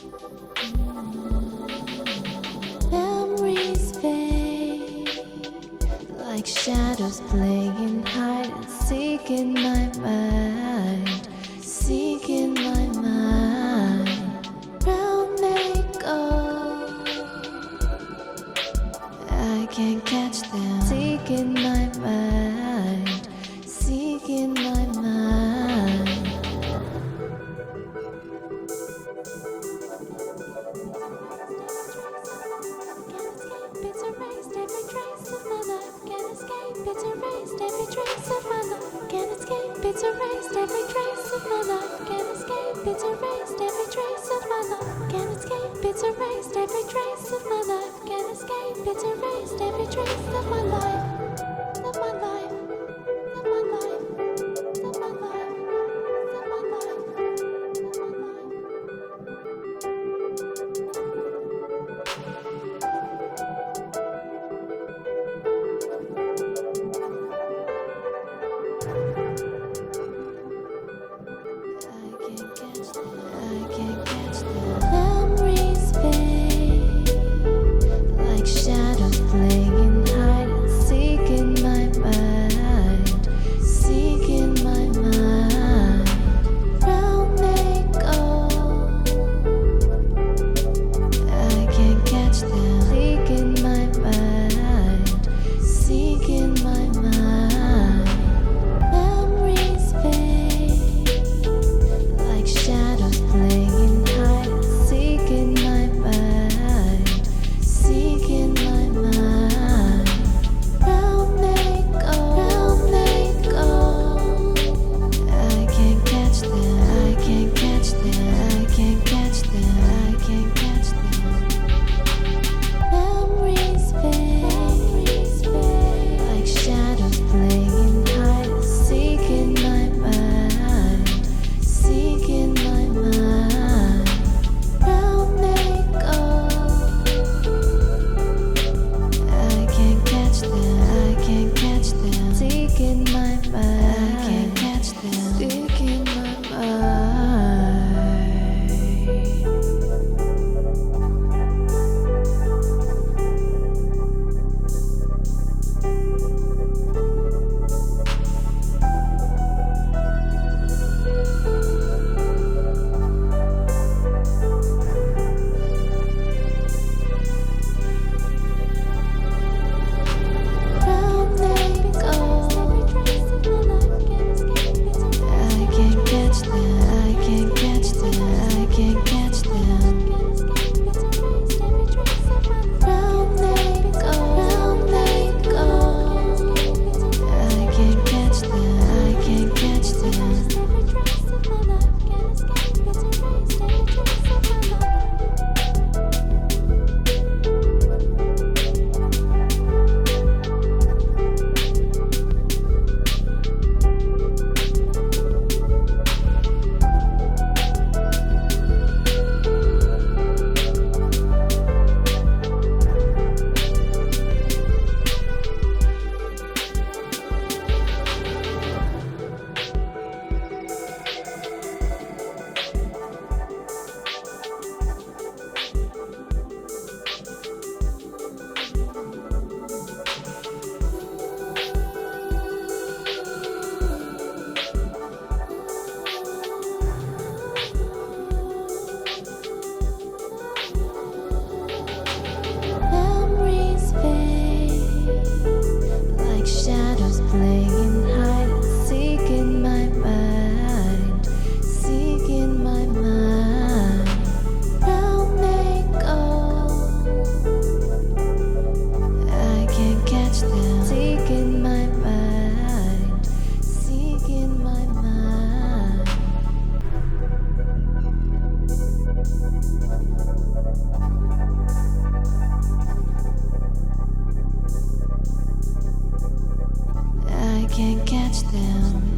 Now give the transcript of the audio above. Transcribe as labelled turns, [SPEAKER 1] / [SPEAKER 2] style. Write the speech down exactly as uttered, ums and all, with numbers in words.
[SPEAKER 1] Memories fade like shadows playing hide and seek in my mind, seek in my mind. Round they go, I can't catch them. Seek in my mind, seek in my mind. It's erased every trace of my life. Can't escape. It's erased every trace of my life. Can't escape. It's erased every trace of my life. Can't escape. It's erased every trace of my life. Can't escape. It's erased every trace of my life. Can't escape. It's erased every trace of my life. Of my life. Of my life. Of my life. Of my life. Of my life. I can't catch them. Memories fade like shadows playing hide and seek in my mind, seek in my mind. Round they go, I can't catch them. Seek in my mind, seek in my mind. Memories fade like shadows playing hide and seek in my mind, seek in my mind. Round they go, round they go. I can't catch them, I can't catch them, I can't catch them, I can't catch them. Memories fade like shadows playing hide and seek in my mind, seek in my mind. Round they go, I can't catch them, I can't catch them. Seek in my mind, I can't catch them. Seek in my mind. Round they go, I can't catch them, I can't catch them, I can't catch them. Round they go, round they go, I can't catch them, I can't catch them. Memories fade like shadows playing hide and seek in my mind, seek in my mind. Round they go, I can't catch them. Seek in my mind, seek in my mind. I can't catch them.